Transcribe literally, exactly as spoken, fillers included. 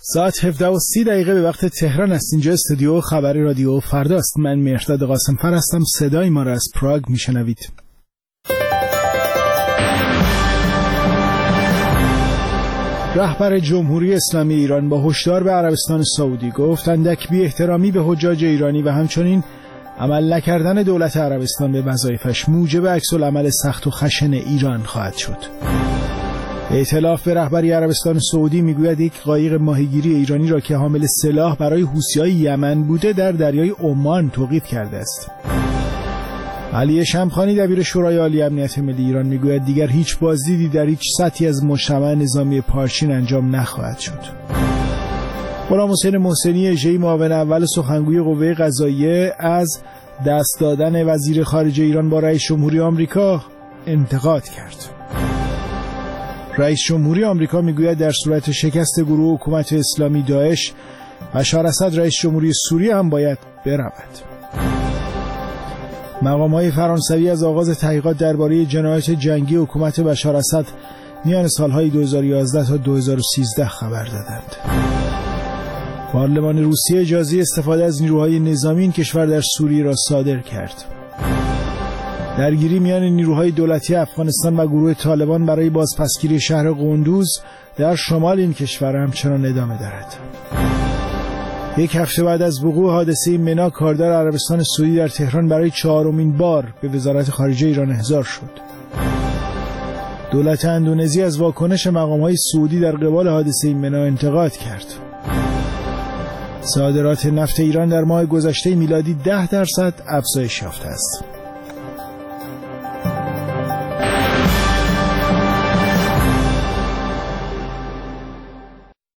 ساعت هفده و سی دقیقه به وقت تهران است. اینجا استودیو خبر رادیو فرداست. من مهرداد قاسم‌فر هستم. صدای ما را از پراگ میشنوید. رهبر جمهوری اسلامی ایران با هشدار به عربستان سعودی گفت اندک بی احترامی به حجاج ایرانی و همچنین عمل نکردن دولت عربستان به وظایفش موجب عکس‌العمل سخت و خشن ایران خواهد شد. ائتلاف به رهبری عربستان سعودی میگوید یک قایق ماهیگیری ایرانی را که حامل سلاح برای حوثی‌های یمن بوده در دریای عمان توقیف کرده است. علی شمخانی دبیر شورای عالی امنیت ملی ایران میگوید دیگر هیچ بازدیدی در هیچ سطحی از مجتمع نظامی پارچین انجام نخواهد شد. غلام حسین محسنی اژه‌ای معاون اول سخنگوی قوه قضاییه از دست دادن وزیر خارجه ایران با رئیس جمهوری آمریکا انتقاد کرد. رئیس جمهوری آمریکا میگوید در صورت شکست گروه حکومت اسلامی داعش بشار اسد رئیس جمهوری سوریه هم باید برود. مقام‌های فرانسوی از آغاز تحقیقات درباره جنایات جنگی حکومت بشار اسد میان سالهای دو هزار و یازده تا دو هزار و سیزده خبر دادند. پارلمان روسیه اجازه استفاده از نیروهای نظامی این کشور در سوریه را صادر کرد. درگیری میان نیروهای دولتی افغانستان و گروه طالبان برای بازپسگیری شهر قندوز در شمال این کشور همچنان ادامه دارد. یک هفته بعد از وقوع حادثه منا، کاردار عربستان سعودی در تهران برای چهارمین بار به وزارت خارجه ایران احضار شد. دولت اندونزی از واکنش مقام‌های سعودی در قبال حادثه منا انتقاد کرد. صادرات نفت ایران در ماه گذشته میلادی ده درصد افزایش یافته است.